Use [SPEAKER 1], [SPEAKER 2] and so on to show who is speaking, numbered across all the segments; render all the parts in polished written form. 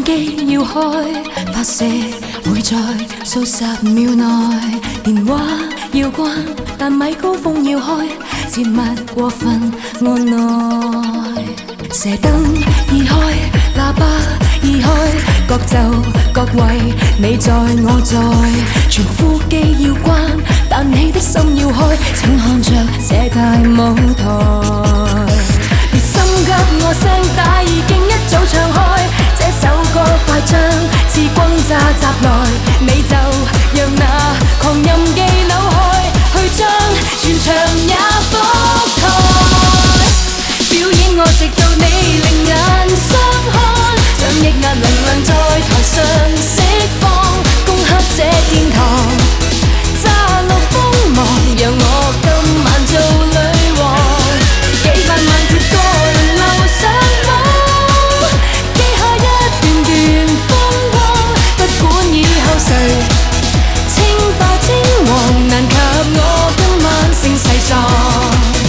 [SPEAKER 1] 機要開，發射會在數十秒內。電話要關，但米高峰要開，切勿過分按耐。射燈已開，喇叭已開，各就各位，你在我在。傳呼機要關，但你的心要開，請看着這大舞台。別心急，我聲帶已經一早唱開，這首歌快將似轟炸襲來，你就讓那狂任記扭開，去將全場也覆蓋。表演我直到你另眼相看，將抑壓能量在台上釋放，攻克這殿堂，炸落鋒芒，讓我今晚做女王。幾百萬闕歌輪流上網，記下一段段風光，不管以後誰稱霸稱王，難及我今晚聲勢壯。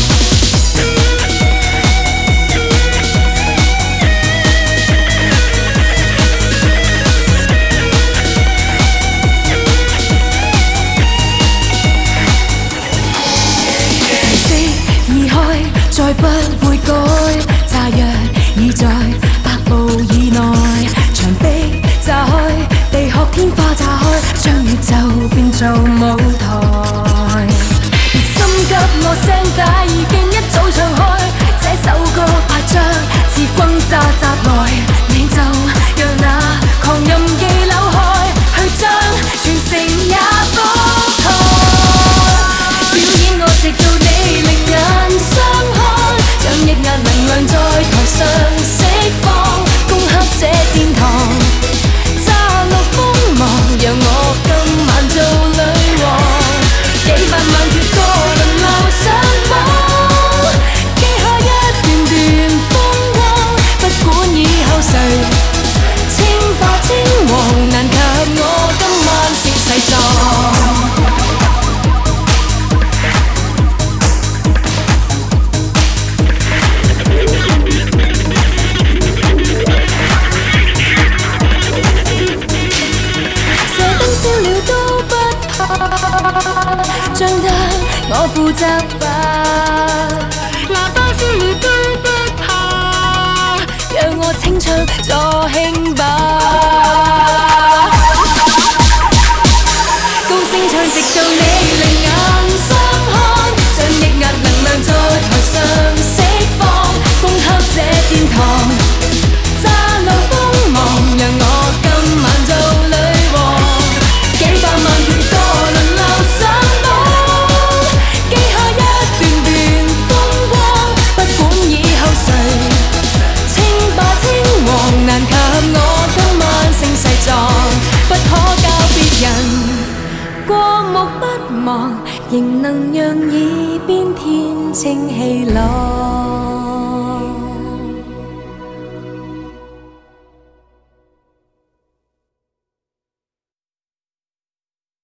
[SPEAKER 1] 再不會改，炸藥已在100步以內，牆壁炸開，地殼天花炸開，將宇宙變做舞台。別心急，我聲帶已經一早唱開，這首歌快將似轟炸襲來，你就讓那狂任記扭開，去將全城也覆蓋。表演我直到你另眼相看，將抑壓能量在台上釋放，攻克這殿堂，炸落鋒芒，讓我今晚做女王。幾百萬闕歌輪流上網，記下一段段風光，不管以後誰稱霸稱王，難及我今晚聲勢壯。將得我負責吧，喇叭燒了都不怕，讓我清唱助興吧。高聲唱直到你另眼相看，將抑壓能量在台上釋放，攻克這殿堂，炸落鋒芒，讓我今晚做女王。幾百萬闕歌輪流上網，記下一段段風光，不管以後誰稱霸稱王，難及我今晚聲勢壯，不可教別人過目不忘，仍能讓耳邊天清氣朗。